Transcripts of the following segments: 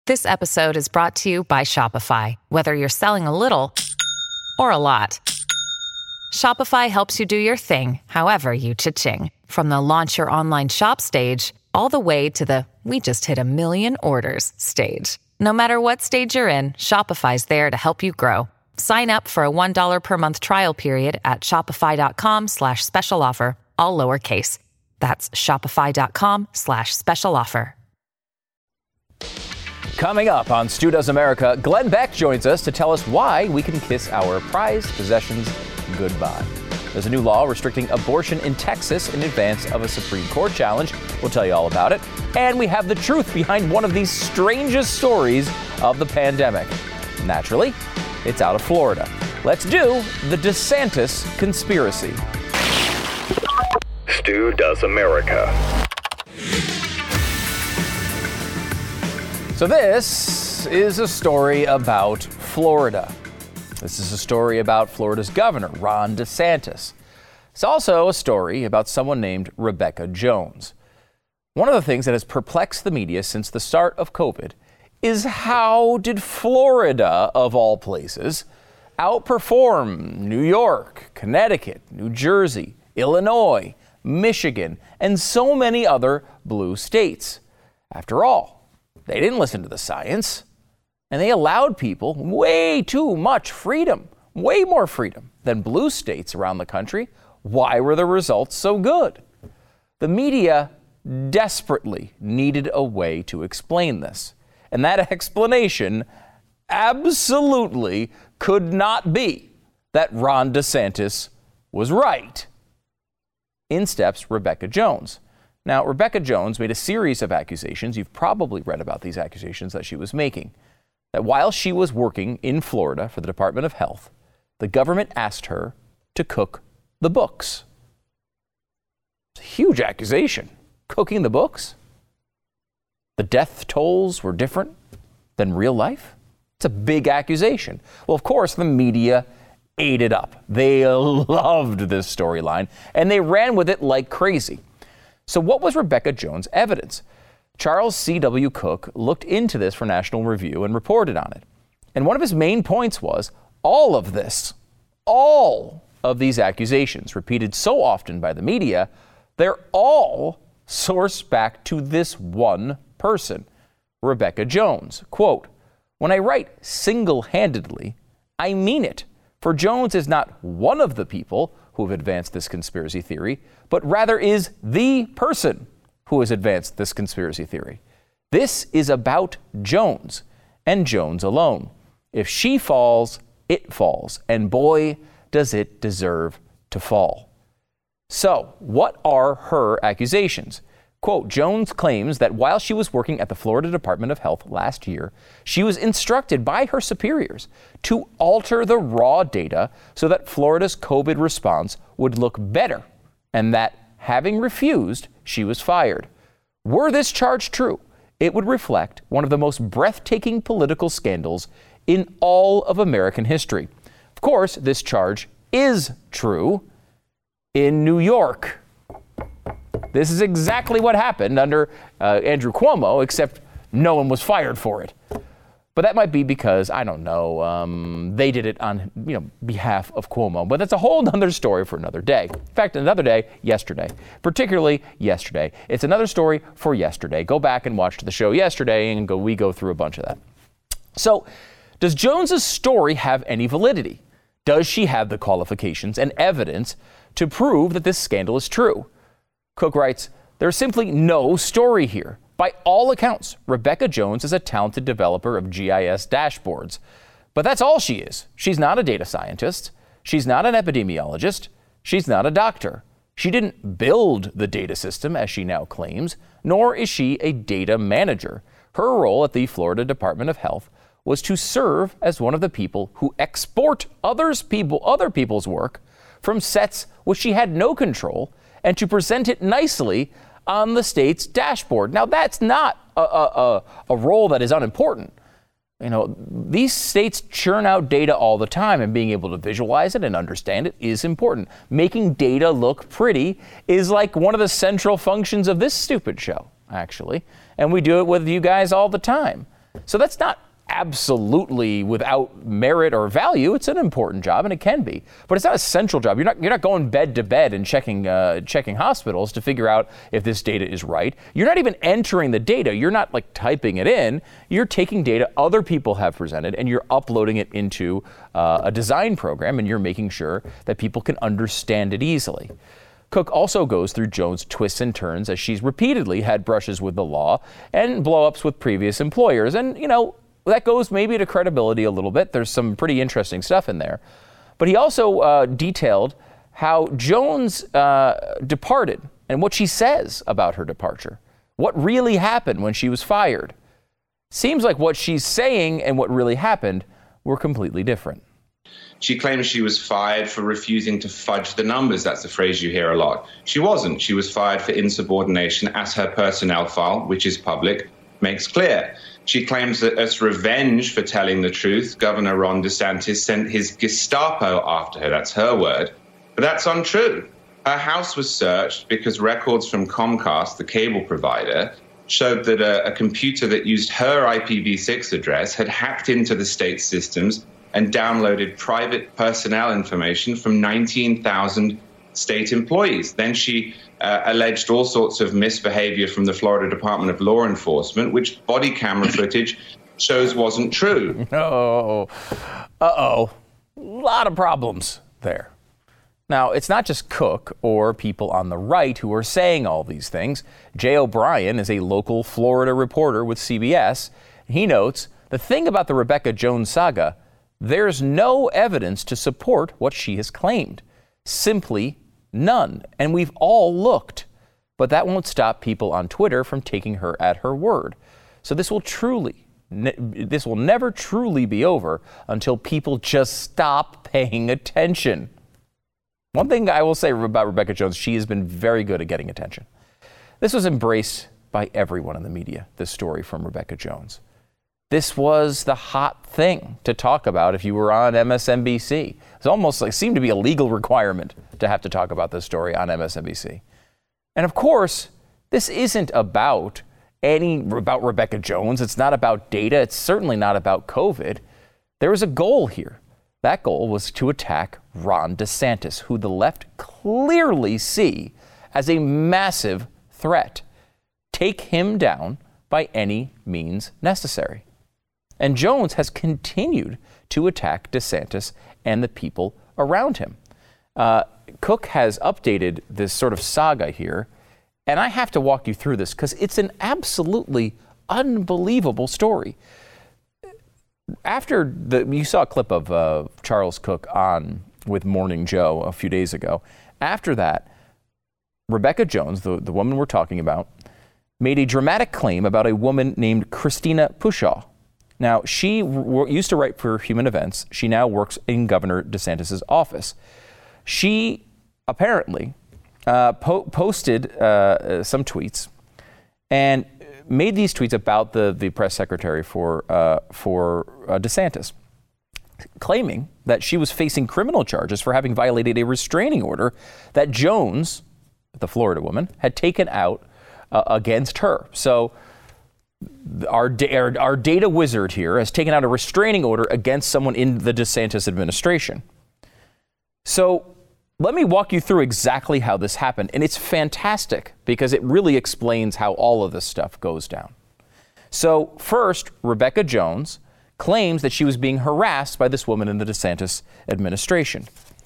This episode is brought to you by Shopify. Whether you're selling a little or a lot, Shopify helps you do your thing, however you cha-ching. From the launch your online shop stage, all the way to the we just hit 1 million orders stage. No matter what stage you're in, Shopify's there to help you grow. Sign up for a $1 per month trial period at shopify.com/special offer, all lowercase. That's shopify.com/special offer. Coming up on Stu Does America, Glenn Beck joins us to tell us why we can kiss our prized possessions goodbye. There's a new law restricting abortion in Texas in advance of a Supreme Court challenge. We'll tell you all about it. And we have the truth behind one of the strangest stories of the pandemic. Naturally, it's out of Florida. Let's do the DeSantis conspiracy. Stu Does America. So this is a story about Florida. This is a story about Florida's governor, Ron DeSantis. It's also a story about someone named Rebecca Jones. One of the things that has perplexed the media since the start of COVID is how did Florida, of all places, outperform New York, Connecticut, New Jersey, Illinois, Michigan, and so many other blue states? After all, they didn't listen to the science, and they allowed people way too much freedom, way more freedom than blue states around the country. Why were the results so good? The media desperately needed a way to explain this, and that explanation absolutely could not be that Ron DeSantis was right. In steps Rebecca Jones. Now, Rebecca Jones made a series of accusations. You've probably read about these accusations that she was making. That while she was working in Florida for the Department of Health, the government asked her to cook the books. It's a huge accusation. Cooking the books? The death tolls were different than real life? It's a big accusation. Well, of course, the media ate it up. They loved this storyline, and they ran with it like crazy. So what was Rebecca Jones' evidence? Charles C.W. Cook looked into this for National Review and reported on it. And one of his main points was all of these accusations repeated so often by the media, they're all sourced back to this one person, Rebecca Jones. Quote, "When I write single-handedly, I mean it. For Jones is not one of the people who have advanced this conspiracy theory, but rather is the person who has advanced this conspiracy theory. This is about Jones, and Jones alone. If she falls, it falls, and boy, does it deserve to fall." So, what are her accusations? Quote, Jones claims that while she was working at the Florida Department of Health last year, she was instructed by her superiors to alter the raw data so that Florida's COVID response would look better, and that, having refused, she was fired. Were this charge true, it would reflect one of the most breathtaking political scandals in all of American history. Of course, this charge is true in New York. This is exactly what happened under Andrew Cuomo, except no one was fired for it. But that might be because, I don't know, they did it on behalf of Cuomo. But that's a whole other story for another day. In fact, another day, yesterday. Particularly yesterday. It's another story for yesterday. Go back and watch the show yesterday, and we go through a bunch of that. So, does Jones's story have any validity? Does she have the qualifications and evidence to prove that this scandal is true? Cook writes, "There's simply no story here. By all accounts, Rebecca Jones is a talented developer of GIS dashboards. But that's all she is. She's not a data scientist. She's not an epidemiologist. She's not a doctor. She didn't build the data system, as she now claims, nor is she a data manager. Her role at the Florida Department of Health was to serve as one of the people who export other people's work from sets which she had no control, and to present it nicely on the state's dashboard." Now, that's not a role that is unimportant. These states churn out data all the time, and being able to visualize it and understand it is important. Making data look pretty is like one of the central functions of this stupid show, actually. And we do it with you guys all the time. So that's not absolutely without merit or value. It's an important job, and it can be, but it's not a central job. You're not going bed to bed and checking hospitals to figure out if this data is right. You're not even entering the data. You're not like typing it in. You're taking data other people have presented and you're uploading it into a design program, and you're making sure that people can understand it easily. Cook also goes through Jones' twists and turns as she's repeatedly had brushes with the law and blow-ups with previous employers. And, that goes maybe to credibility a little bit. There's some pretty interesting stuff in there. But he also detailed how Jones departed and what she says about her departure. What really happened when she was fired. Seems like what she's saying and what really happened were completely different. She claims she was fired for refusing to fudge the numbers. That's the phrase you hear a lot. She wasn't. She was fired for insubordination, as her personnel file, which is public, makes clear. She claims that as revenge for telling the truth, Governor Ron DeSantis sent his Gestapo after her. That's her word. But that's untrue. Her house was searched because records from Comcast, the cable provider, showed that a computer that used her IPv6 address had hacked into the state systems and downloaded private personnel information from 19,000 state employees. Then she alleged all sorts of misbehavior from the Florida Department of Law Enforcement, which body camera footage shows wasn't true. A lot of problems there. Now, it's not just Cook or people on the right who are saying all these things. Jay O'Brien is a local Florida reporter with CBS. He notes the thing about the Rebecca Jones saga, there's no evidence to support what she has claimed. Simply none. And we've all looked. But that won't stop people on Twitter from taking her at her word. So this will never truly be over until people just stop paying attention. One thing I will say about Rebecca Jones, she has been very good at getting attention. This was embraced by everyone in the media, this story from Rebecca Jones. This was the hot thing to talk about if you were on MSNBC. It's almost like seemed to be a legal requirement to have to talk about this story on MSNBC. And of course, this isn't about Rebecca Jones. It's not about data. It's certainly not about COVID. There was a goal here. That goal was to attack Ron DeSantis, who the left clearly see as a massive threat. Take him down by any means necessary. And Jones has continued to attack DeSantis and the people around him. Cook has updated this sort of saga here, and I have to walk you through this because it's an absolutely unbelievable story. You saw a clip of Charles Cook on with Morning Joe a few days ago. After that, Rebecca Jones, the woman we're talking about, made a dramatic claim about a woman named Christina Pushaw. Now, she used to write for Human Events. She now works in Governor DeSantis' office. She apparently posted some tweets and made these tweets about the press secretary for DeSantis, claiming that she was facing criminal charges for having violated a restraining order that Jones, the Florida woman, had taken out against her. So our data wizard here has taken out a restraining order against someone in the DeSantis administration. So let me walk you through exactly how this happened. And it's fantastic because it really explains how all of this stuff goes down. So first, Rebecca Jones claims that she was being harassed by this woman in the DeSantis administration.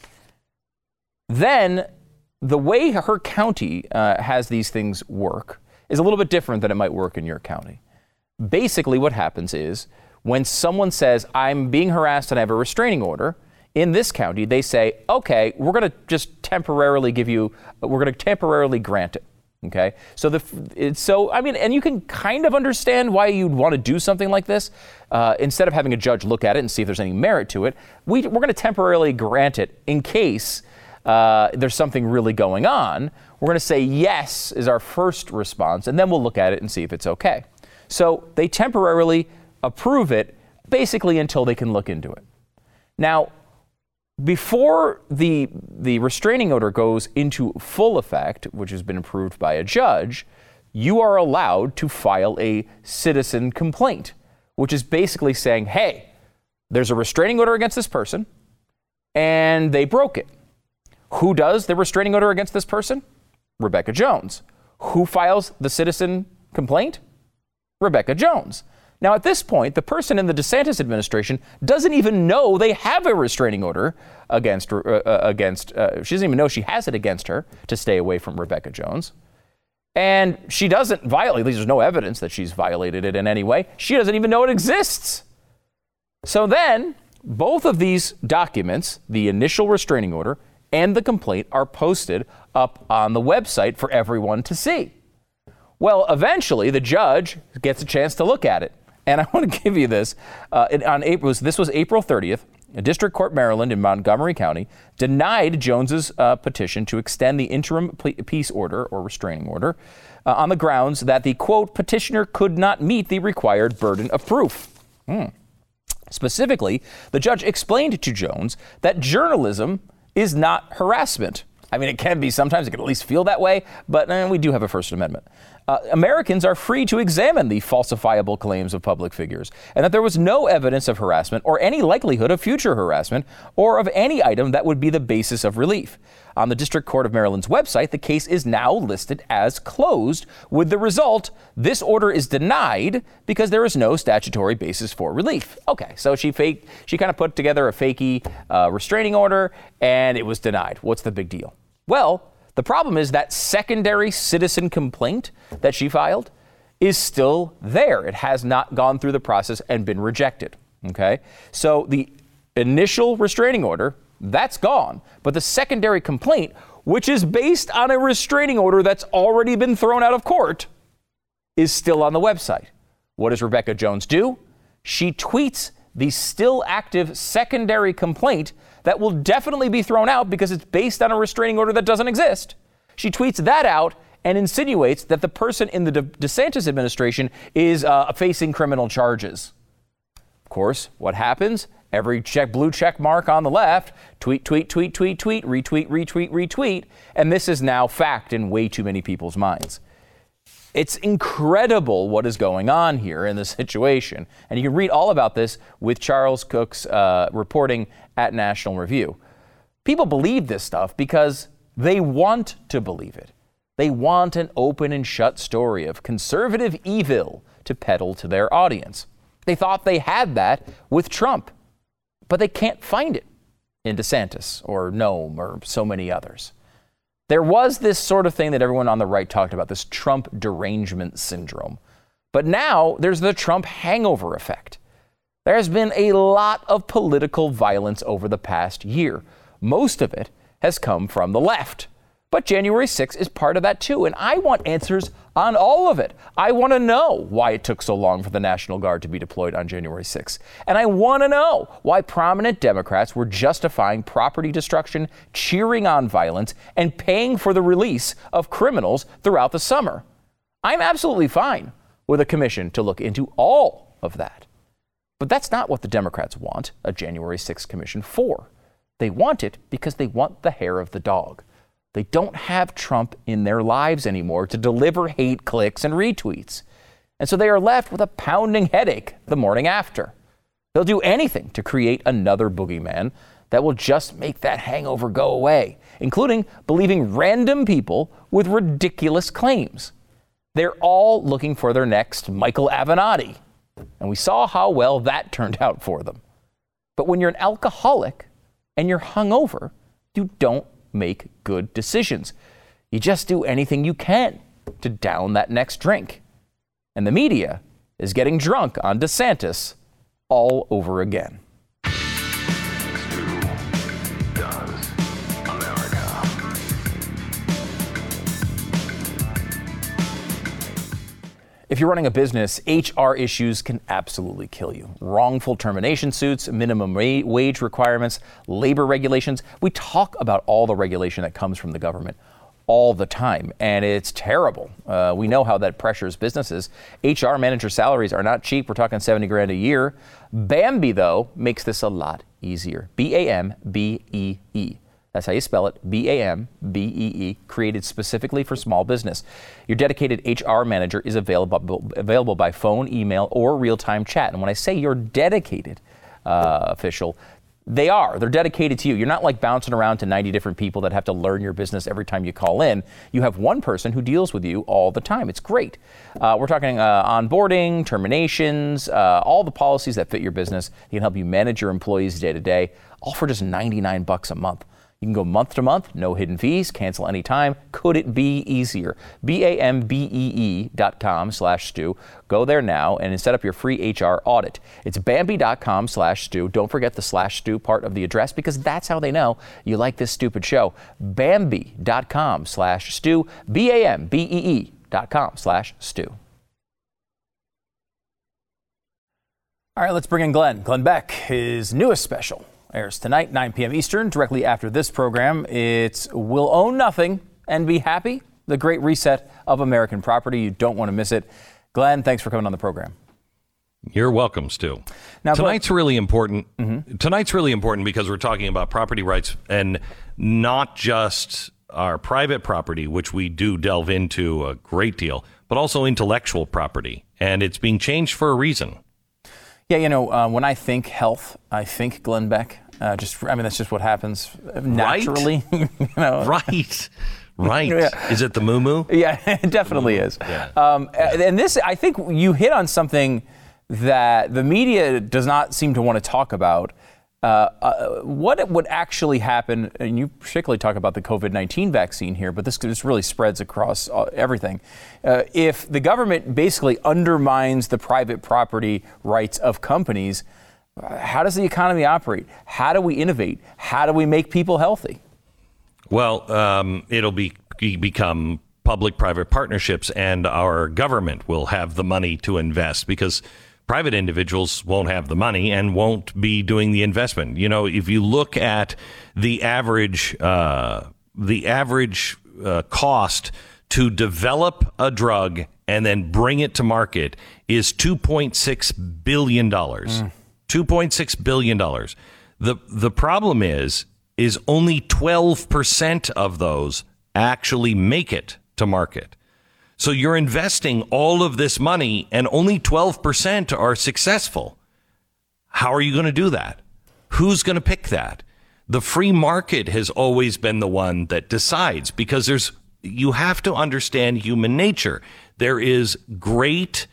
Then the way her county has these things work is a little bit different than it might work in your county. Basically, what happens is when someone says, I'm being harassed and I have a restraining order, in this county, they say, okay, we're going to just temporarily grant it. Okay. And you can kind of understand why you'd want to do something like this. Instead of having a judge look at it and see if there's any merit to it, we're going to temporarily grant it in case there's something really going on. We're going to say yes is our first response, and then we'll look at it and see if it's okay. So they temporarily approve it basically until they can look into it. Now, before the restraining order goes into full effect, which has been approved by a judge, you are allowed to file a citizen complaint, which is basically saying, hey, there's a restraining order against this person, and they broke it. Who does the restraining order against this person? Rebekah Jones. Who files the citizen complaint? Rebekah Jones. Now, at this point, the person in the DeSantis administration doesn't even know they have a restraining order against she doesn't even know she has it against her to stay away from Rebekah Jones. And she doesn't violate, at least there's no evidence that she's violated it in any way. She doesn't even know it exists. So then, both of these documents, the initial restraining order and the complaint, are posted up on the website for everyone to see. Well, eventually, the judge gets a chance to look at it. And I want to give you this. This was April 30th. A District Court, Maryland, in Montgomery County, denied Jones's petition to extend the interim peace order or restraining order on the grounds that the, quote, petitioner could not meet the required burden of proof. Specifically, the judge explained to Jones that journalism is not harassment. I mean, it can be sometimes, it can at least feel that way, but we do have a First Amendment. Americans are free to examine the falsifiable claims of public figures, and that there was no evidence of harassment or any likelihood of future harassment or of any item that would be the basis of relief. On the District Court of Maryland's website, the case is now listed as closed, with the result, this order is denied because there is no statutory basis for relief. Okay, so she kind of put together a fakey restraining order, and it was denied. What's the big deal? Well, the problem is that secondary citizen complaint that she filed is still there. It has not gone through the process and been rejected. Okay, so the initial restraining order, that's gone. But the secondary complaint, which is based on a restraining order that's already been thrown out of court, is still on the website. What does Rebekah Jones do? She tweets the still active secondary complaint that will definitely be thrown out because it's based on a restraining order that doesn't exist. She tweets that out and insinuates that the person in the DeSantis administration is facing criminal charges. Of course, what happens? Every blue check mark on the left, tweet, retweet, retweet, and this is now fact in way too many people's minds. It's incredible what is going on here in this situation. And you can read all about this with Charles Cook's reporting at National Review. People believe this stuff because they want to believe it. They want an open and shut story of conservative evil to peddle to their audience. They thought they had that with Trump, but they can't find it in DeSantis or Noem or so many others. There was this sort of thing that everyone on the right talked about, this Trump derangement syndrome. But now there's the Trump hangover effect. There has been a lot of political violence over the past year. Most of it has come from the left. But January 6th is part of that too, and I want answers on all of it. I want to know why it took so long for the National Guard to be deployed on January 6th. And I want to know why prominent Democrats were justifying property destruction, cheering on violence, and paying for the release of criminals throughout the summer. I'm absolutely fine with a commission to look into all of that. But that's not what the Democrats want a January 6th commission for. They want it because they want the hair of the dog. They don't have Trump in their lives anymore to deliver hate clicks and retweets. And so they are left with a pounding headache the morning after. They'll do anything to create another boogeyman that will just make that hangover go away, including believing random people with ridiculous claims. They're all looking for their next Michael Avenatti. And we saw how well that turned out for them. But when you're an alcoholic and you're hungover, you don't make good decisions. You just do anything you can to down that next drink. And the media is getting drunk on DeSantis all over again. If you're running a business, HR issues can absolutely kill you. Wrongful termination suits, minimum wage requirements, labor regulations. We talk about all the regulation that comes from the government all the time, and it's terrible. We know how that pressures businesses. HR manager salaries are not cheap. We're talking $70,000 a year. Bambee, though, makes this a lot easier. Bambee. That's how you spell it, BAMBEE, created specifically for small business. Your dedicated HR manager is available by phone, email, or real-time chat. And when I say you're dedicated, official, they're dedicated to you. You're not like bouncing around to 90 different people that have to learn your business every time you call in. You have one person who deals with you all the time. It's great. We're talking onboarding, terminations, all the policies that fit your business. They can help you manage your employees day to day, all for just $99 a month. You can go month to month, no hidden fees, cancel anytime. Could it be easier? BAMBEE.com/Stu. Go there now and set up your free HR audit. It's Bambi.com/Stu. Don't forget the /Stu part of the address because that's how they know you like this stupid show. Bambi.com/Stu. BAMBEE.com/Stu. All right, let's bring in Glenn. Glenn Beck, his newest special airs tonight, 9 p.m. Eastern, directly after this program. It's We'll Own Nothing and Be Happy, the great reset of American property. You don't want to miss it. Glenn, thanks for coming on the program. You're welcome, Stu. Now, tonight's really important. Mm-hmm. Tonight's really important because we're talking about property rights and not just our private property, which we do delve into a great deal, but also intellectual property. And it's being changed for a reason. Yeah, when I think health, I think Glenn Beck. That's just what happens naturally. Right. Right. Yeah. Is it the moo-moo? Yeah, it definitely is. Yeah. And this, I think you hit on something that the media does not seem to want to talk about. What would actually happen, and you particularly talk about the COVID-19 vaccine here, but this really spreads across everything. If the government basically undermines the private property rights of companies, how does the economy operate? How do we innovate? How do we make people healthy? Well, it'll become public-private partnerships, and our government will have the money to invest because private individuals won't have the money and won't be doing the investment. You know, if you look at the average cost to develop a drug and then bring it to market is $2.6 billion. $2.6 billion. The problem is only 12% of those actually make it to market. So you're investing all of this money and only 12% are successful. How are you going to do that? Who's going to pick that? The free market has always been the one that decides because you have to understand human nature. There is great,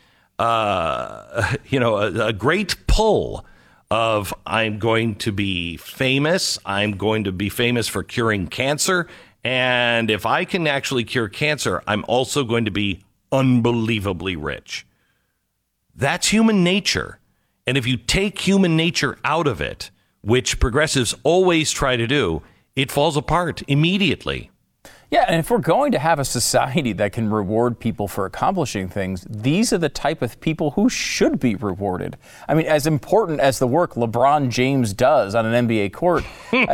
a great pull of I'm going to be famous. I'm going to be famous for curing cancer. And if I can actually cure cancer, I'm also going to be unbelievably rich. That's human nature. And if you take human nature out of it, which progressives always try to do, it falls apart immediately. Yeah, and if we're going to have a society that can reward people for accomplishing things, these are the type of people who should be rewarded. I mean, as important as the work LeBron James does on an NBA court,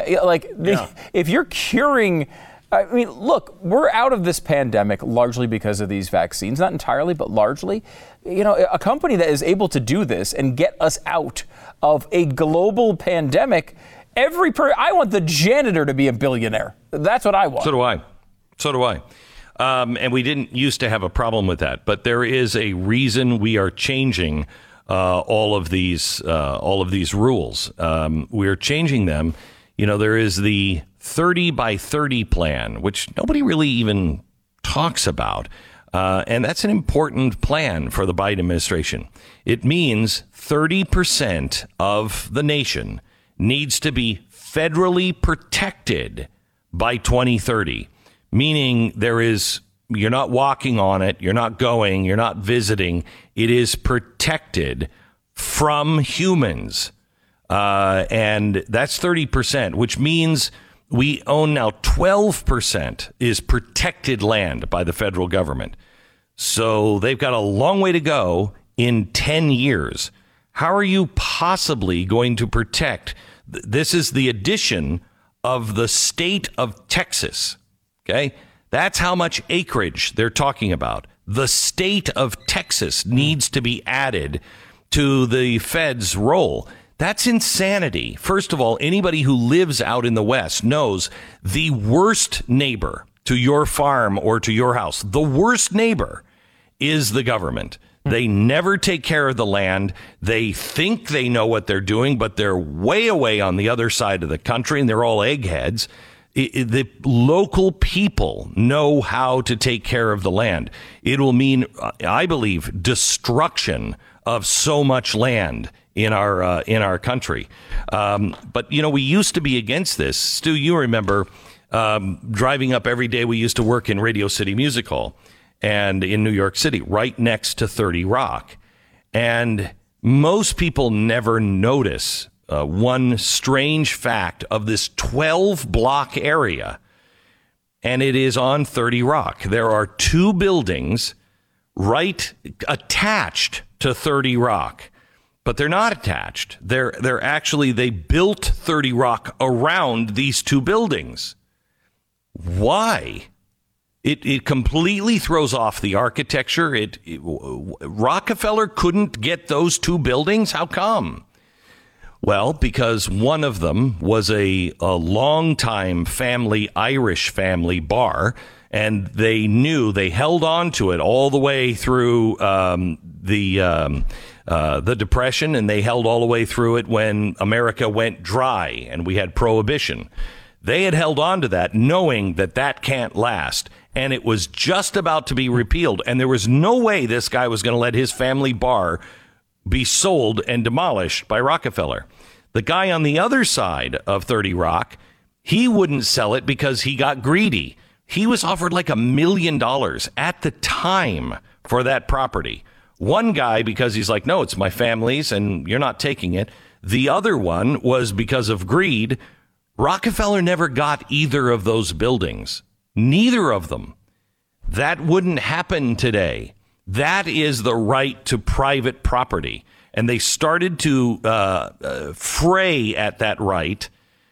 if you're curing... I mean, look, we're out of this pandemic largely because of these vaccines, not entirely, but largely. You know, a company that is able to do this and get us out of a global pandemic, I want the janitor to be a billionaire. That's what I want. So do I. And we didn't used to have a problem with that, but there is a reason we are changing all of these rules. We're changing them. You know, there is the 30 by 30 plan, which nobody really even talks about. And that's an important plan for the Biden administration. It means 30% of the nation needs to be federally protected by 2030, meaning you're not walking on it, you're not going, you're not visiting. It is protected from humans. And that's 30%, which means we own now 12% is protected land by the federal government. So they've got a long way to go in 10 years. How are you possibly going to protect? This is the addition of the state of Texas. OK, that's how much acreage they're talking about. The state of Texas needs to be added to the Fed's role. That's insanity. First of all, anybody who lives out in the West knows the worst neighbor to your farm or to your house, the worst neighbor is the government. They never take care of the land. They think they know what they're doing, but they're way away on the other side of the country, and they're all eggheads. The local people know how to take care of the land. It will mean, I believe, destruction of so much land in our country. But, we used to be against this. Stu, you remember driving up every day. We used to work in Radio City Music Hall and in New York City, right next to 30 Rock. And most people never notice one strange fact of this 12-block area, and it is on 30 Rock. There are two buildings right attached to 30 Rock, but they're not attached. They're actually, they built 30 Rock around these two buildings. Why? It completely throws off the architecture. Rockefeller couldn't get those two buildings. How come? Well, because one of them was a long-time Irish family bar, and they held on to it all the way through the Depression, and they held all the way through it when America went dry and we had Prohibition. They had held on to that, knowing that can't last, and it was just about to be repealed, and there was no way this guy was going to let his family bar be sold and demolished by Rockefeller. The guy on the other side of 30 Rock, he wouldn't sell it because he got greedy. He was offered like $1 million at the time for that property. One guy, because he's like, no, it's my family's and you're not taking it. The other one was because of greed. Rockefeller never got either of those buildings. Neither of them. That wouldn't happen today. That is the right to private property. And they started to fray at that right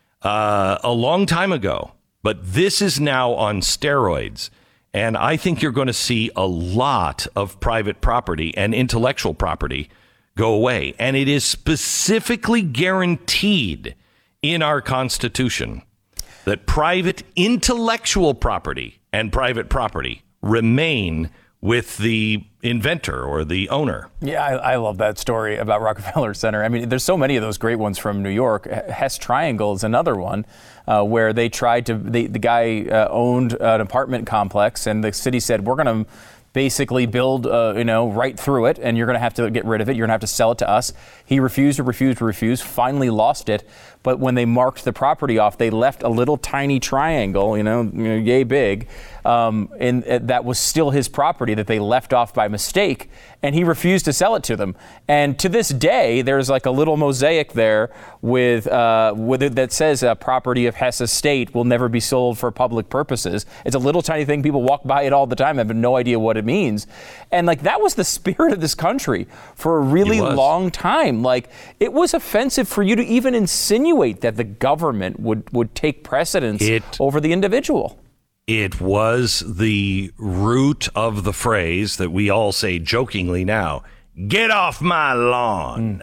a long time ago. But this is now on steroids. And I think you're going to see a lot of private property and intellectual property go away. And it is specifically guaranteed in our Constitution that private intellectual property and private property remain with the inventor or the owner. Yeah, I love that story about Rockefeller Center. I mean, there's so many of those great ones from New York. Hess Triangle is another one where they tried to, the guy owned an apartment complex, and the city said, we're going to basically build, right through it, and you're going to have to get rid of it. You're going to have to sell it to us. He refused, finally lost it. But when they marked the property off, they left a little tiny triangle, yay big, and that was still his property that they left off by mistake, and he refused to sell it to them. And to this day, there's like a little mosaic there with it that says property of Hess Estate will never be sold for public purposes. It's a little tiny thing. People walk by it all the time, have no idea what it means. And like that was the spirit of this country for a really long time. Like it was offensive for you to even insinuate that the government would take precedence over the individual. It was the root of the phrase that we all say jokingly now, get off my lawn.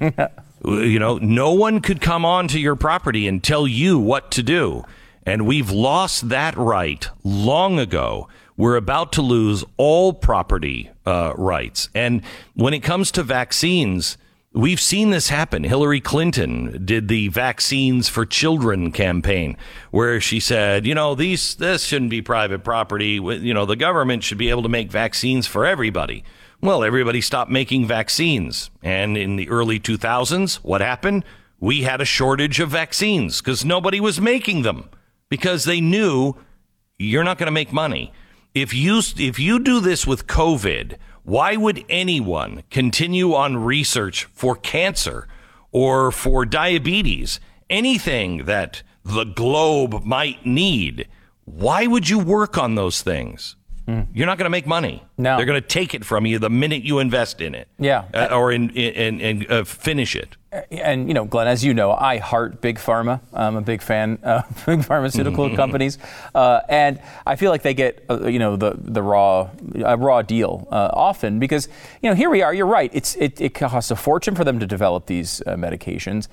No one could come onto your property and tell you what to do. And we've lost that right long ago. We're about to lose all property rights. And when it comes to vaccines, we've seen this happen. Hillary Clinton did the Vaccines for Children campaign, where she said, this shouldn't be private property. The government should be able to make vaccines for everybody. Well, everybody stopped making vaccines. And in the early 2000s, what happened? We had a shortage of vaccines because nobody was making them because they knew you're not going to make money. If you do this with COVID, why would anyone continue on research for cancer or for diabetes, anything that the globe might need? Why would you work on those things? You're not going to make money. No. They're going to take it from you the minute you invest in it. Yeah. Or in finish it. And, Glenn, as you know, I heart Big Pharma. I'm a big fan of big pharmaceutical companies. And I feel like they get, the raw deal often because, here we are. You're right. It costs a fortune for them to develop these medications.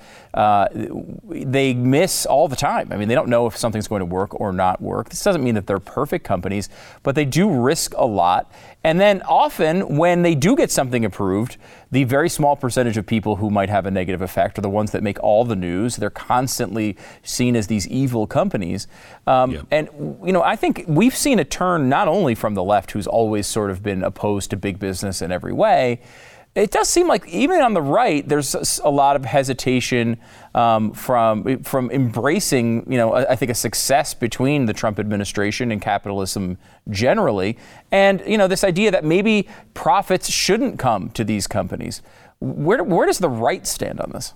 They miss all the time. I mean, they don't know if something's going to work or not work. This doesn't mean that they're perfect companies, but they do risk a lot. And then often when they do get something approved, the very small percentage of people who might have a negative effect are the ones that make all the news. They're constantly seen as these evil companies. And, I think we've seen a turn not only from the left, who's always sort of been opposed to big business in every way. It does seem like even on the right, there's a lot of hesitation from embracing, I think a success between the Trump administration and capitalism generally. And, this idea that maybe profits shouldn't come to these companies. Where does the right stand on this?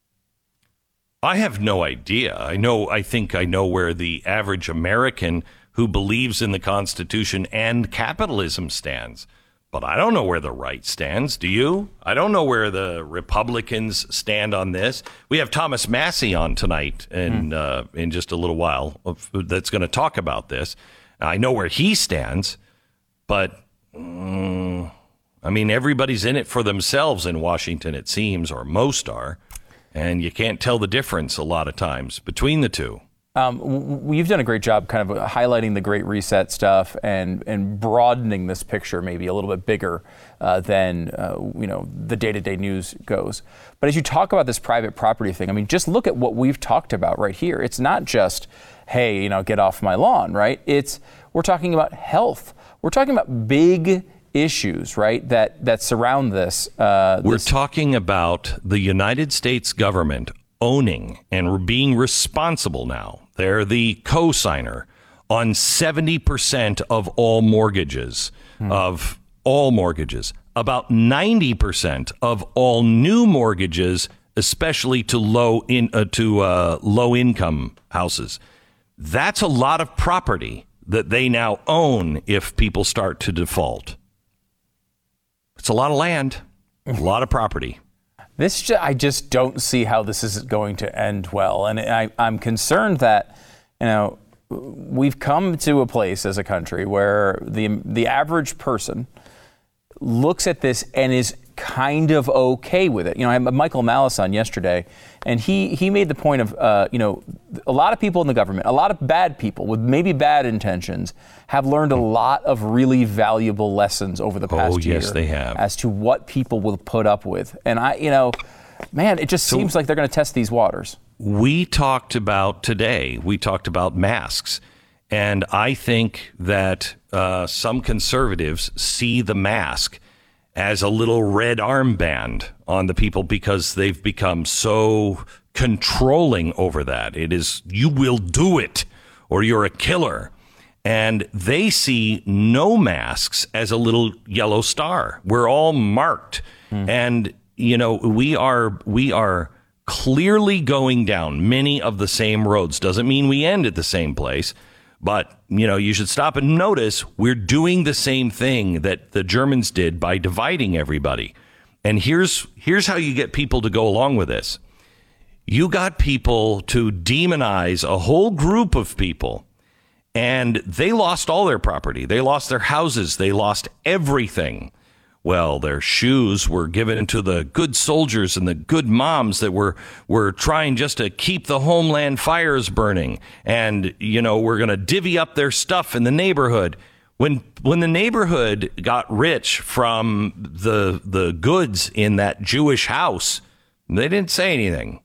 I have no idea. I think I know where the average American who believes in the Constitution and capitalism stands. But I don't know where the right stands. Do you? I don't know where the Republicans stand on this. We have Thomas Massie on tonight in just a little while that's going to talk about this. I know where he stands, but everybody's in it for themselves in Washington, it seems, or most are. And you can't tell the difference a lot of times between the two. You've done a great job kind of highlighting the Great Reset stuff and broadening this picture maybe a little bit bigger than the day-to-day news goes. But as you talk about this private property thing, just look at what we've talked about right here. It's not just, hey, get off my lawn, right? We're talking about health. We're talking about big issues, right, that surround this. We're talking about the United States government owning and being responsible now. They're the co-signer on 70% of all mortgages, About 90% of all new mortgages, especially to low income houses. That's a lot of property that they now own if people start to default. It's a lot of land, a lot of property. I just don't see how this is going to end well. And I'm concerned that, we've come to a place as a country where the average person looks at this and is kind of okay with it. I had Michael Malice on yesterday, and he made the point of, a lot of people in the government, a lot of bad people with maybe bad intentions have learned a lot of really valuable lessons over the past year. Yes, they have. As to what people will put up with. And it just seems like they're going to test these waters. We talked about masks. And I think that some conservatives see the mask as a little red armband on the people because they've become so controlling over that. It is, you will do it or you're a killer. And they see no masks as a little yellow star. We're all marked. And, we are clearly going down many of the same roads. Doesn't mean we end at the same place. But, you should stop and notice we're doing the same thing that the Germans did by dividing everybody. And here's how you get people to go along with this. You got people to demonize a whole group of people, and they lost all their property. They lost their houses. They lost everything. Well, their shoes were given to the good soldiers and the good moms that were trying just to keep the homeland fires burning. And, we're going to divvy up their stuff in the neighborhood. When the neighborhood got rich from the goods in that Jewish house, they didn't say anything.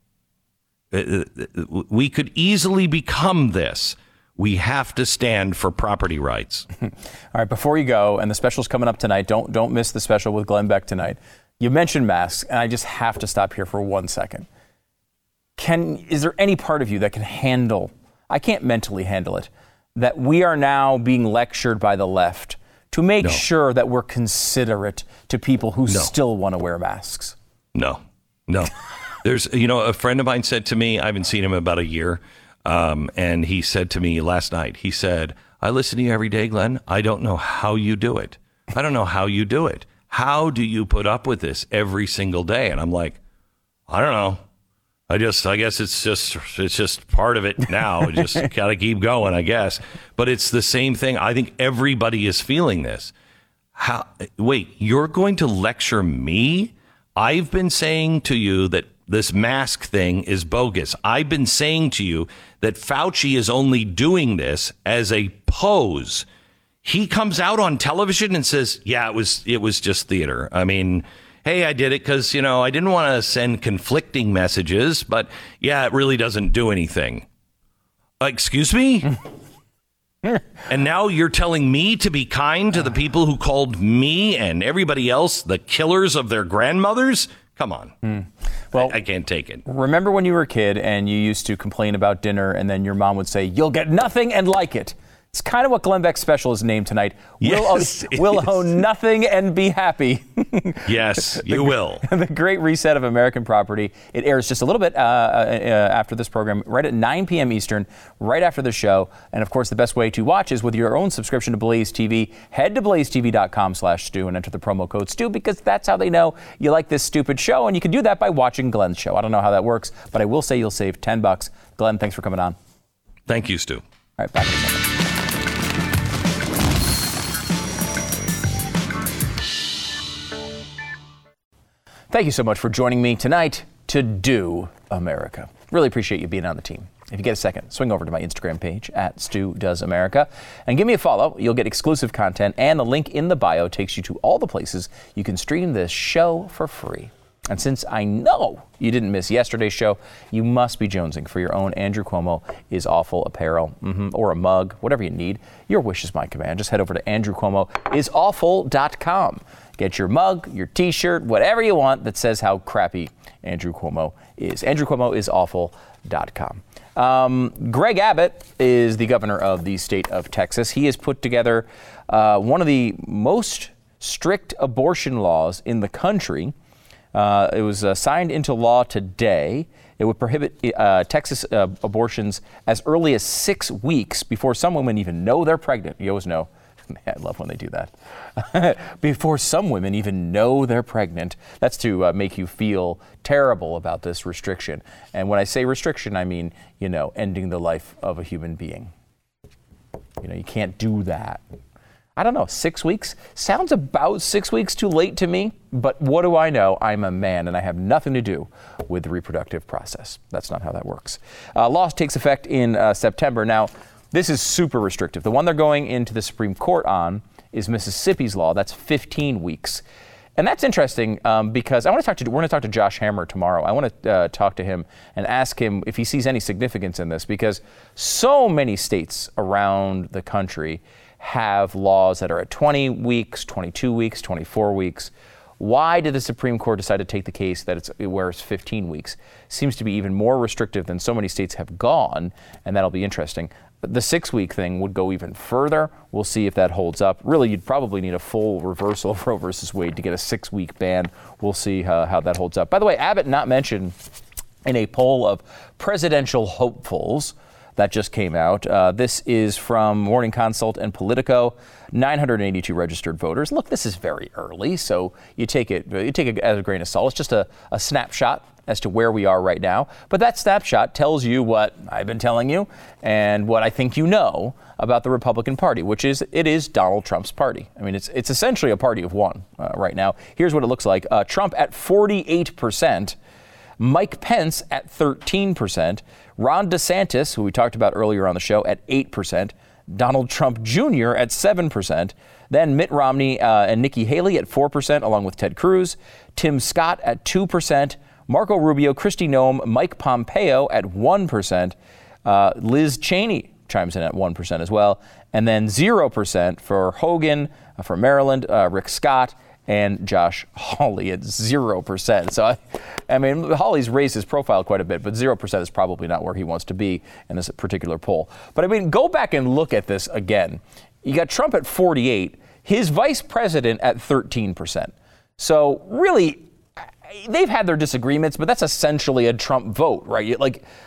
We could easily become this. We have to stand for property rights. All right, before you go, and the special's coming up tonight, don't miss the special with Glenn Beck tonight. You mentioned masks, and I just have to stop here for 1 second. Is there any part of you that can handle, I can't mentally handle it, that we are now being lectured by the left to make sure that we're considerate to people who still want to wear masks? No. There's, a friend of mine said to me, I haven't seen him in about a year, and he said to me last night, he said, I listen to you every day, Glenn. I don't know how you do it. I don't know how you do it. How do you put up with this every single day? And I'm like, I don't know. I guess it's just part of it now. Just got to keep going, I guess. But it's the same thing. I think everybody is feeling this. Wait, you're going to lecture me? I've been saying to you that this mask thing is bogus. I've been saying to you that Fauci is only doing this as a pose. He comes out on television and says, yeah, it was just theater. I mean, hey, I did it because, I didn't want to send conflicting messages, but yeah, it really doesn't do anything. Excuse me? And now you're telling me to be kind to the people who called me and everybody else the killers of their grandmothers? Come on. Well, I can't take it. Remember when you were a kid and you used to complain about dinner and then your mom would say, you'll get nothing and like it. It's kind of what Glenn Beck's special is named tonight. We'll own nothing and be happy. Yes, you will. The Great Reset of American Property. It airs just a little bit after this program, right at 9 p.m. Eastern, right after the show. And, of course, the best way to watch is with your own subscription to Blaze TV. Head to blazetv.com/Stu and enter the promo code Stu because that's how they know you like this stupid show. And you can do that by watching Glenn's show. I don't know how that works, but I will say you'll save $10. Glenn, thanks for coming on. Thank you, Stu. All right, back in a second. Thank you so much for joining me tonight to Do America. Really appreciate you being on the team. If you get a second, swing over to my Instagram page at Stu Does America and give me a follow. You'll get exclusive content, and the link in the bio takes you to all the places you can stream this show for free. And since I know you didn't miss yesterday's show, you must be jonesing for your own Andrew Cuomo Is Awful apparel or a mug, whatever you need. Your wish is my command. Just head over to AndrewCuomoIsAwful.com. Get your mug, your T-shirt, whatever you want that says how crappy Andrew Cuomo is. AndrewCuomoIsAwful.com. Greg Abbott is the governor of the state of Texas. He has put together one of the most strict abortion laws in the country. It was signed into law today. It would prohibit Texas abortions as early as 6 weeks before some women even know they're pregnant. You always know. I love when they do that. Before some women even know they're pregnant. That's to make you feel terrible about this restriction. And when I say restriction, I mean, ending the life of a human being. You can't do that. I don't know, 6 weeks? Sounds about 6 weeks too late to me, but what do I know? I'm a man and I have nothing to do with the reproductive process. That's not how that works. Law takes effect in September. Now, this is super restrictive. The one they're going into the Supreme Court on is Mississippi's law. That's 15 weeks. And that's interesting because we're going to talk to Josh Hammer tomorrow. I want to talk to him and ask him if he sees any significance in this, because so many states around the country have laws that are at 20 weeks, 22 weeks, 24 weeks. Why did the Supreme Court decide to take the case that where it's 15 weeks? Seems to be even more restrictive than so many states have gone, and that'll be interesting. The 6 week thing would go even further. We'll see if that holds up. Really, you'd probably need a full reversal of Roe versus Wade to get a 6 week ban. We'll see how that holds up. By the way, Abbott not mentioned in a poll of presidential hopefuls that just came out. This is from Morning Consult and Politico. 982 registered voters. Look, this is very early, so you take it as a grain of salt. It's just a snapshot as to where we are right now. But that snapshot tells you what I've been telling you and what I think you know about the Republican Party, which is it is Donald Trump's party. I mean, it's essentially a party of one right now. Here's what it looks like. Trump at 48%. Mike Pence at 13%. Ron DeSantis, who we talked about earlier on the show, at 8%. Donald Trump Jr. at 7%. Then Mitt Romney and Nikki Haley at 4%, along with Ted Cruz. Tim Scott at 2%. Marco Rubio, Kristi Noem, Mike Pompeo at 1%. Liz Cheney chimes in at 1% as well. And then 0% for Hogan, for Maryland, Rick Scott, and Josh Hawley at 0%. So, I mean, Hawley's raised his profile quite a bit, but 0% is probably not where he wants to be in this particular poll. But, I mean, go back and look at this again. You got Trump at 48%, his vice president at 13%. So, really, they've had their disagreements, but that's essentially a Trump vote, right?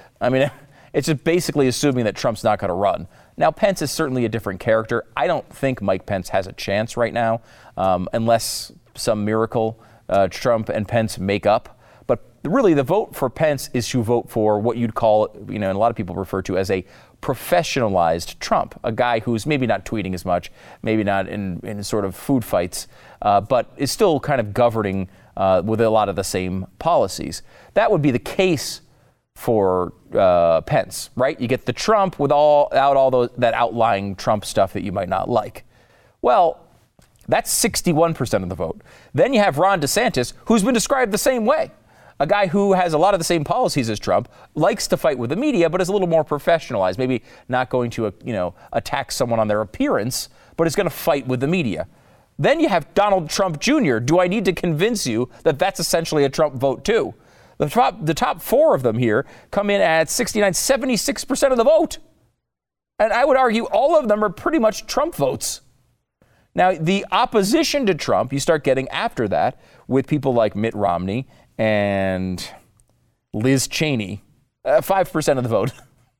It's just basically assuming that Trump's not going to run. Now, Pence is certainly a different character. I don't think Mike Pence has a chance right now, unless some miracle Trump and Pence make up. But really the vote for Pence is to vote for what you'd call, and a lot of people refer to as a professionalized Trump, a guy who's maybe not tweeting as much, maybe not in sort of food fights, but is still kind of governing with a lot of the same policies. That would be the case for Pence, right? You get the Trump without all that outlying Trump stuff that you might not like. Well, that's 61% of the vote. Then you have Ron DeSantis, who's been described the same way. A guy who has a lot of the same policies as Trump, likes to fight with the media, but is a little more professionalized. Maybe not going to, attack someone on their appearance, but is going to fight with the media. Then you have Donald Trump Jr. Do I need to convince you that that's essentially a Trump vote too? The top four of them here come in at 76% of the vote. And I would argue all of them are pretty much Trump votes. Now, the opposition to Trump, you start getting after that with people like Mitt Romney and Liz Cheney, 5% of the vote.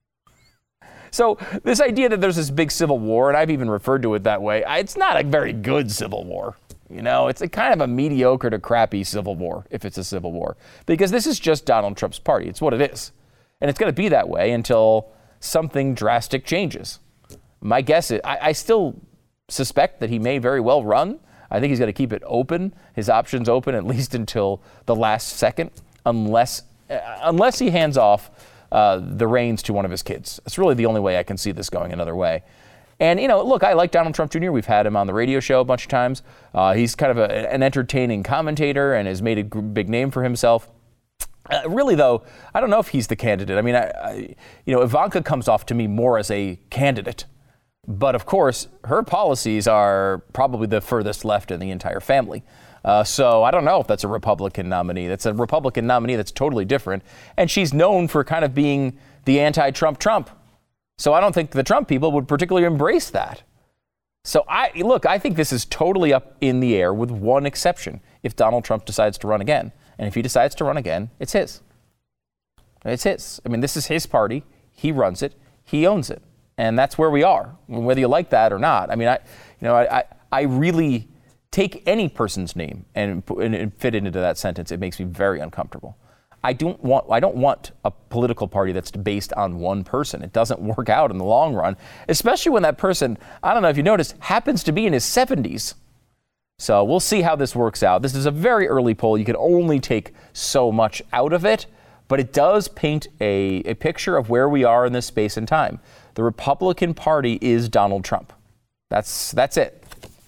So this idea that there's this big civil war, and I've even referred to it that way, it's not a very good civil war. It's a kind of a mediocre to crappy civil war, if it's a civil war, because this is just Donald Trump's party. It's what it is. And it's going to be that way until something drastic changes. My guess is, I still suspect that he may very well run. I think he's going to keep it open, his options open, at least until the last second, unless he hands off the reins to one of his kids. That's really the only way I can see this going another way. And, look, I like Donald Trump Jr. We've had him on the radio show a bunch of times. He's kind of an entertaining commentator and has made a big name for himself. Really, though, I don't know if he's the candidate. I mean, Ivanka comes off to me more as a candidate. But, of course, her policies are probably the furthest left in the entire family. So I don't know if that's a Republican nominee. That's a Republican nominee that's totally different. And she's known for kind of being the anti-Trump Trump. So I don't think the Trump people would particularly embrace that. So I think this is totally up in the air with one exception. If Donald Trump decides to run again, and if he decides to run again, it's his. It's his. I mean, this is his party. He runs it. He owns it. And that's where we are, whether you like that or not. I mean, I really take any person's name and fit it into that sentence. It makes me very uncomfortable. I don't want a political party that's based on one person. It doesn't work out in the long run, especially when that person, I don't know if you noticed, happens to be in his 70s. So we'll see how this works out. This is a very early poll. You can only take so much out of it, but it does paint a picture of where we are in this space and time. The Republican Party is Donald Trump. That's it.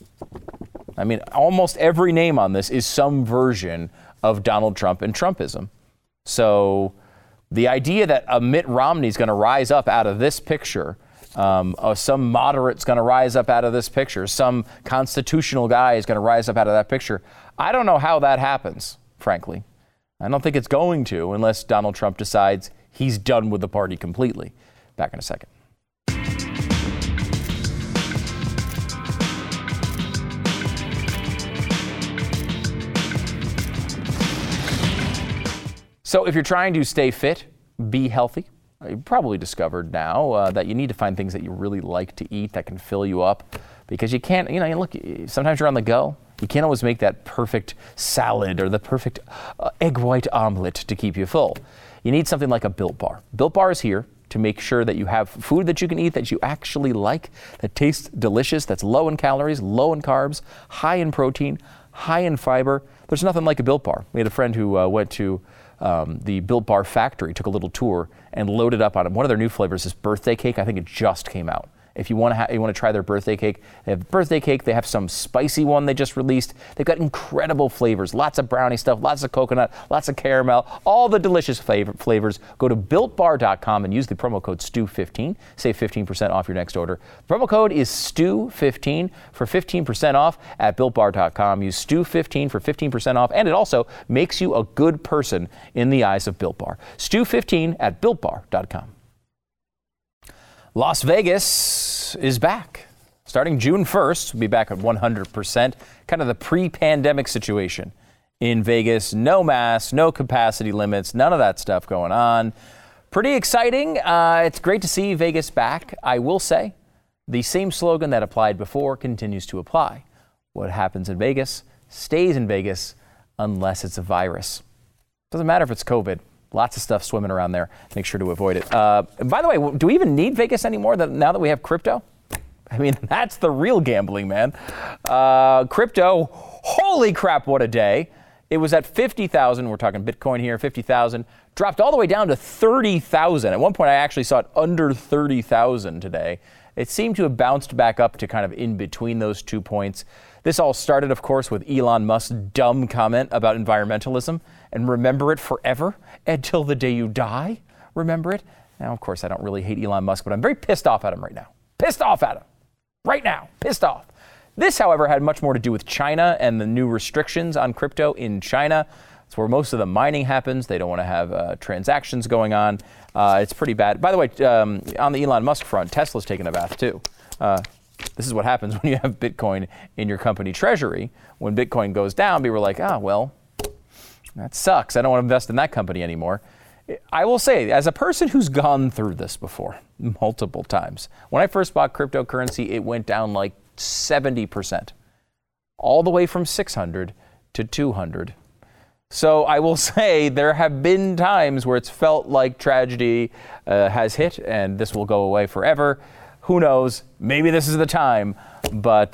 I mean, almost every name on this is some version of Donald Trump and Trumpism. So the idea that a Mitt Romney is going to rise up out of this picture, some moderate's going to rise up out of this picture, some constitutional guy is going to rise up out of that picture, I don't know how that happens, frankly. I don't think it's going to unless Donald Trump decides he's done with the party completely. Back in a second. So if you're trying to stay fit, be healthy, you've probably discovered now that you need to find things that you really like to eat that can fill you up, because you can't, look, sometimes you're on the go. You can't always make that perfect salad or the perfect egg white omelet to keep you full. You need something like a Built Bar. Built Bar is here to make sure that you have food that you can eat that you actually like, that tastes delicious, that's low in calories, low in carbs, high in protein, high in fiber. There's nothing like a Built Bar. We had a friend who went to the Built Bar factory, took a little tour, and loaded up on one of their new flavors, this birthday cake. I think it just came out. If you want to try their birthday cake, they have birthday cake. They have some spicy one they just released. They've got incredible flavors, lots of brownie stuff, lots of coconut, lots of caramel, all the delicious flavors. Go to BuiltBar.com and use the promo code STU15. Save 15% off your next order. The promo code is STU15 for 15% off at BuiltBar.com. Use STU15 for 15% off, and it also makes you a good person in the eyes of Built Bar. STU15 at BuiltBar.com. Las Vegas is back. Starting June 1st, we'll be back at 100%, kind of the pre-pandemic situation in Vegas. No masks, no capacity limits, none of that stuff going on. Pretty exciting. It's great to see Vegas back. I will say the same slogan that applied before continues to apply. What happens in Vegas stays in Vegas unless it's a virus. Doesn't matter if it's COVID. Lots of stuff swimming around there. Make sure to avoid it. And by the way, do we even need Vegas anymore now that we have crypto? I mean, that's the real gambling, man. Crypto, holy crap, what a day. It was at 50,000. We're talking Bitcoin here, 50,000. Dropped all the way down to 30,000. At one point, I actually saw it under 30,000 today. It seemed to have bounced back up to kind of in between those 2 points. This all started, of course, with Elon Musk's dumb comment about environmentalism. And remember it forever until the day you die. Remember it. Now, of course, I don't really hate Elon Musk, but I'm very pissed off at him right now. Pissed off at him. Right now. Pissed off. This, however, had much more to do with China and the new restrictions on crypto in China. It's where most of the mining happens. They don't want to have transactions going on. It's pretty bad. By the way, on the Elon Musk front, Tesla's taking a bath too. This is what happens when you have Bitcoin in your company treasury. When Bitcoin goes down, people are like, well, that sucks. I don't want to invest in that company anymore. I will say, as a person who's gone through this before multiple times, when I first bought cryptocurrency, it went down like 70%, all the way from 600 to 200. So I will say there have been times where it's felt like tragedy has hit and this will go away forever. Who knows? Maybe this is the time. But,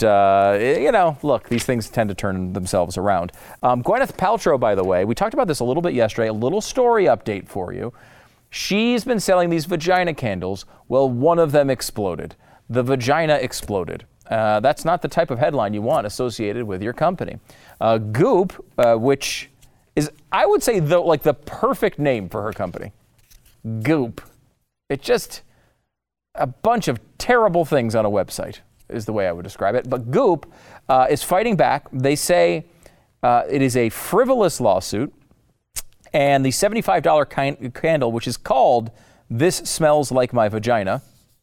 look, these things tend to turn themselves around. Gwyneth Paltrow, by the way, we talked about this a little bit yesterday, a little story update for you. She's been selling these vagina candles. Well, one of them exploded. The vagina exploded. That's not the type of headline you want associated with your company. Goop, which is, I would say, the perfect name for her company. Goop. It's just a bunch of terrible things on a website is the way I would describe it. But Goop is fighting back. They say it is a frivolous lawsuit. And the $75 candle, which is called This Smells Like My Vagina,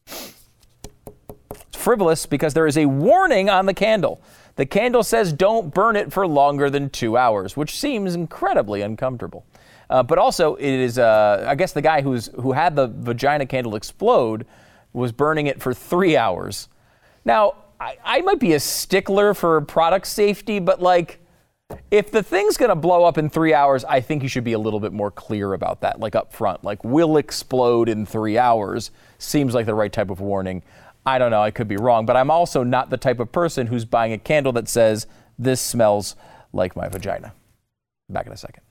it's frivolous because there is a warning on the candle. The candle says don't burn it for longer than 2 hours, which seems incredibly uncomfortable. But also, it is, I guess the guy who had the vagina candle explode was burning it for 3 hours. Now, I might be a stickler for product safety, but if the thing's going to blow up in 3 hours, I think you should be a little bit more clear about that, up front. Will explode in 3 hours seems like the right type of warning. I don't know, I could be wrong, but I'm also not the type of person who's buying a candle that says, this smells like my vagina. Back in a second.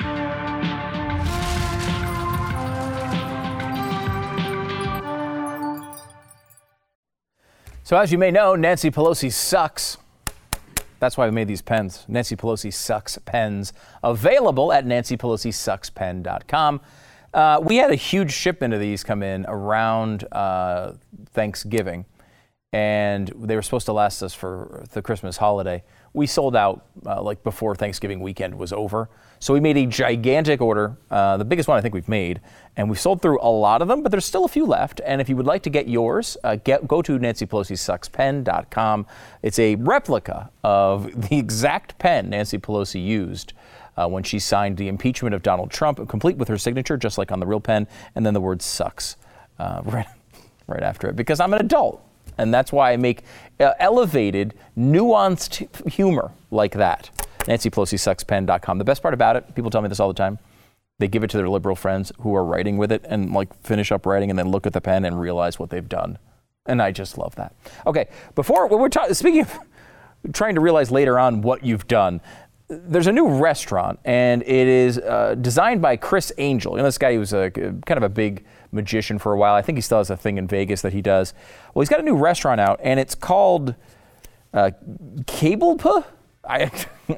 So as you may know, Nancy Pelosi sucks. That's why we made these pens. Nancy Pelosi Sucks pens, available at nancypelosisuckspen.com. We had a huge shipment of these come in around Thanksgiving, and they were supposed to last us for the Christmas holiday. We sold out before Thanksgiving weekend was over. So we made a gigantic order, the biggest one I think we've made, and we've sold through a lot of them, but there's still a few left. And if you would like to get yours, go to nancypelosisuckspen.com. It's a replica of the exact pen Nancy Pelosi used when she signed the impeachment of Donald Trump, complete with her signature, just like on the real pen, and then the word sucks right after it, because I'm an adult. And that's why I make elevated, nuanced humor like that. NancyPelosiSucksPen.com. The best part about it, people tell me this all the time, they give it to their liberal friends who are writing with it and finish up writing and then look at the pen and realize what they've done. And I just love that. Okay, speaking of trying to realize later on what you've done, there's a new restaurant, and it is designed by Chris Angel. This guy, he was kind of a big magician for a while. I think he still has a thing in Vegas that he does. Well, he's got a new restaurant out, and it's called Kabelpa? I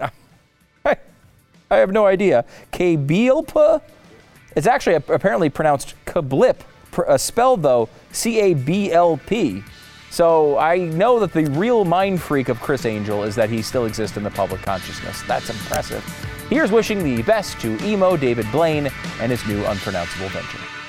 have no idea. Kabelpa? It's actually apparently pronounced Kablip, spelled, though, C-A-B-L-P. So I know that the real mind freak of Chris Angel is that he still exists in the public consciousness. That's impressive. Here's wishing the best to emo David Blaine and his new unpronounceable venture.